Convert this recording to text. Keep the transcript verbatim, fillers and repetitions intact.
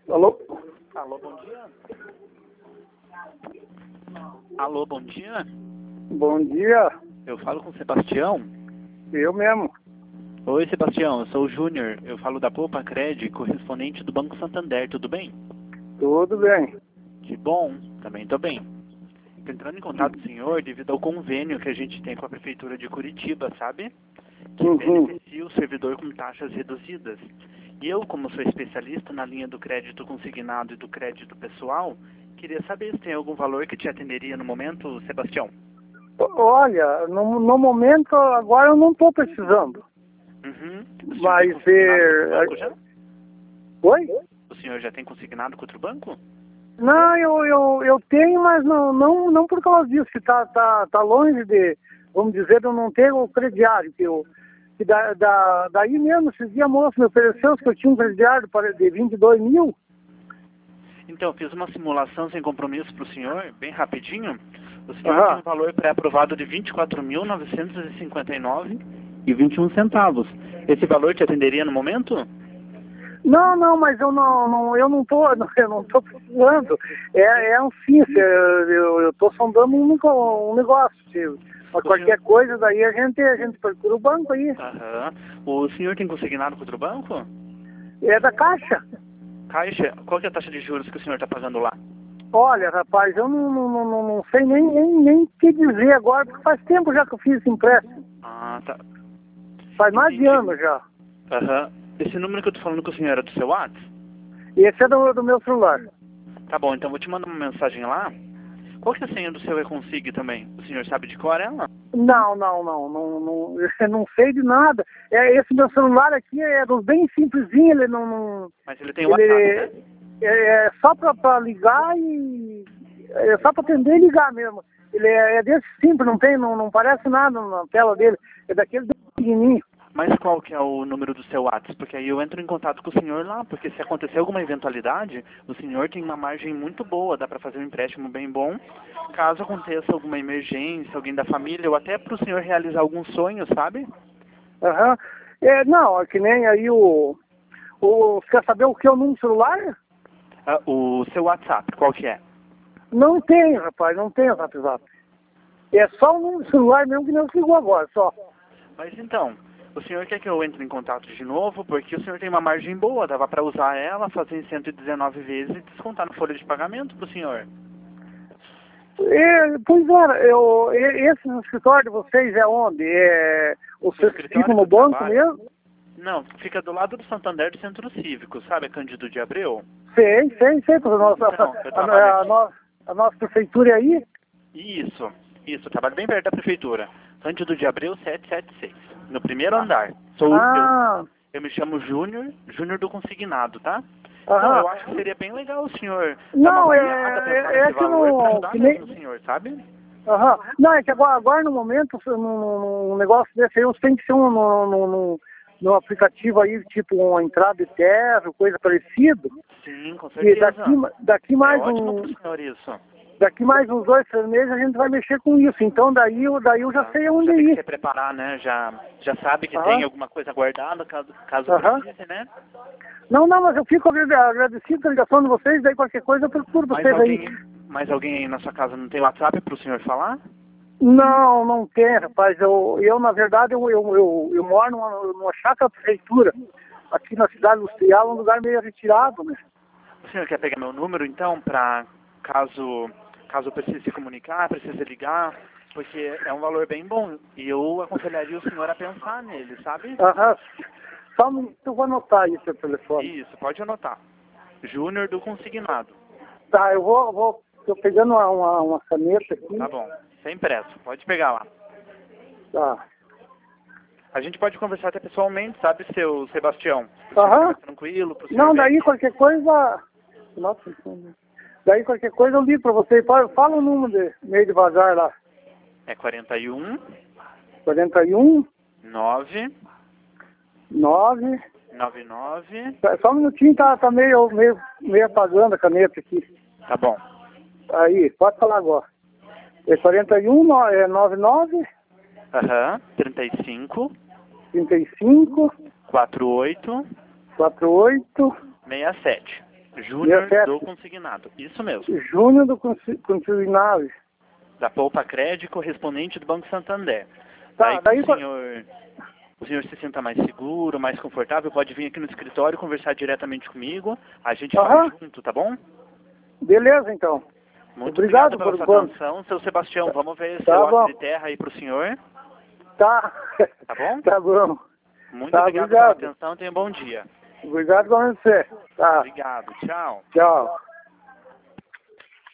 Alô? Alô, bom dia. Alô, bom dia. Bom dia. Eu falo com o Sebastião. Eu mesmo. Oi, Sebastião. Eu sou o Júnior. Eu falo da Poupa Cred, correspondente do Banco Santander. Tudo bem? Tudo bem. Que bom. Também tô bem. Tô entrando em contato com o senhor devido ao convênio que a gente tem com a Prefeitura de Curitiba, sabe? Que Uhum. beneficia o servidor com taxas reduzidas. E eu, como sou especialista na linha do crédito consignado e do crédito pessoal, queria saber se tem algum valor que te atenderia no momento, Sebastião. Olha, no, no momento, agora eu não estou precisando. Uhum. O senhor Mas tem consignado com é... outro banco já? Oi? O senhor já tem consignado com outro banco? Não, eu, eu, eu tenho, mas não, não, não por causa disso, que tá, tá, tá longe de, vamos dizer, de eu não ter o crediário, que eu, que da, da, daí mesmo, esses dias a moça me ofereceu que eu tinha um crediário para, de vinte e dois mil. Então, eu fiz uma simulação sem compromisso para o senhor, bem rapidinho. O senhor Aham. tem um valor pré-aprovado de vinte e quatro mil novecentos e cinquenta e nove reais e vinte e um centavos. Esse valor te atenderia no momento? Não, não, mas eu não, não eu não tô, eu não tô precisando. É, é um sim, se- eu, eu, eu tô sondando um, nego- um negócio. Se, mas O qualquer senhor- coisa, daí a gente, a gente procura o banco aí. Aham. O senhor tem consignado com outro banco? É da Caixa. Caixa, qual que é a taxa de juros que o senhor está pagando lá? Olha, rapaz, eu não, não, não, não- não sei nem, nem, nem te dizer agora, porque faz tempo já que eu fiz esse empréstimo. Ah, tá. Faz mais de Entendi. ano já. Aham. Esse número que eu tô falando com o senhor é do seu WhatsApp? Esse é do, do meu celular. Tá bom, então vou te mandar uma mensagem lá. Qual que é a senha do seu e-consig também? O senhor sabe de cor ela? Não, não, não, não, não, eu não sei de nada. É, esse meu celular aqui é dos bem simplesinho, ele não... não Mas ele tem o WhatsApp, ele né? é, é só para ligar e... É só para atender e ligar mesmo. Ele é, é desse simples, não tem, não, não parece nada na tela dele. É daquele pequenininho. Mas qual que é o número do seu WhatsApp? Porque aí eu entro em contato com o senhor lá, porque se acontecer alguma eventualidade, o senhor tem uma margem muito boa, dá para fazer um empréstimo bem bom. Caso aconteça alguma emergência, alguém da família, ou até para o senhor realizar algum sonho, sabe? Aham. É, não, é que nem aí o... o você quer saber o que é o número celular? Ah, o seu WhatsApp, qual que é? Não tem, rapaz, não tem WhatsApp. É só o número celular mesmo que não ligou agora, só. Mas então, o senhor quer que eu entre em contato de novo? Porque o senhor tem uma margem boa, dava para usar ela, fazer em cento e dezenove vezes e descontar na folha de pagamento pro senhor. É, pois é, eu, e- esse escritório de vocês é onde? É, vocês escritório ficam no que eu banco trabalho? mesmo? Não, fica do lado do Santander do Centro Cívico, sabe? Cândido de Abreu? Sei, sei, sei, porque a nossa, Então, eu a, trabalho a, a, aqui. no- a nossa prefeitura é aí. Isso, isso, eu trabalho bem perto da prefeitura. Cândido de Abreu setecentos e setenta e seis, no primeiro Ah, andar. Sou eu, ah, eu me chamo Júnior, Júnior do Consignado, tá? Então, aham. eu acho que seria bem legal o senhor dar uma Não, é, avaliada, pensar é, é nesse que valor para não, ajudar que mesmo nem, o senhor, sabe? aham. Não, é que agora, agora no momento, num, num- num negócio desse aí, tem que ser um, no, no, no, no aplicativo aí, tipo uma entrada de terra, coisa parecida. Sim, com E certeza. daqui, daqui É mais ótimo um, para o senhor isso. daqui mais uns dois, três meses a gente vai mexer com isso. Então daí, eu- daí eu já Tá? sei onde Já tem que ir. se preparar, né? Já, já sabe que tem Aham, alguma coisa guardada, caso, caso aham. precise, né? Não, não, mas eu fico agrade- agradecido pela ligação de vocês, daí qualquer coisa eu procuro Mais vocês aí. alguém, mais alguém aí na sua casa não tem WhatsApp para o senhor falar? Não, não tem, rapaz. Eu, eu na verdade, eu, eu, eu, eu moro numa, numa chácara prefeitura, aqui na cidade industrial, um lugar meio retirado, né? O senhor quer pegar meu número, então, para caso, caso eu precise se comunicar, precise ligar, porque é um valor bem bom. E eu aconselharia o senhor a pensar nele, sabe? Aham. Só um minuto, eu vou anotar aí seu telefone. Isso, pode anotar. Júnior do Consignado. Tá, eu vou, vou tô pegando uma, uma, uma caneta aqui. Tá bom, sem pressa, pode pegar lá. Tá. A gente pode conversar até pessoalmente, sabe, seu Sebastião? Pro senhor Aham. ficar mais tranquilo, pro senhor Não, ver daí aqui. qualquer coisa. Nossa, daí qualquer coisa eu ligo pra você. Fala, fala o número de, meio devagar lá. É quarenta e um, quarenta e um, nove, nove. nove nove. Só um minutinho, tá, tá meio, meio, meio apagando a caneta aqui. Tá bom. Aí, pode falar agora. É quarenta e um, no- é noventa e nove, Aham, trinta e cinco, trinta e cinco, quarenta e oito, quarenta e oito. sessenta e sete. Júnior do Consignado. Isso mesmo. Júnior do consi Consignado. Da Poupa Crédito, correspondente do Banco Santander. Tá, daí, daí o senhor, o senhor se sinta mais seguro, mais confortável, pode vir aqui no escritório conversar diretamente comigo. A gente Aham. faz junto, tá bom? Beleza, então. Muito Obrigado obrigado pela por sua atenção. Seu Sebastião, vamos ver Tá seu bom. lote de terra aí pro senhor. Tá. Tá bom? Tá bom. Muito Tá, obrigado, obrigado. pela atenção. Tenha um bom dia. Obrigado com você. Tá. Obrigado. Tchau. Tchau.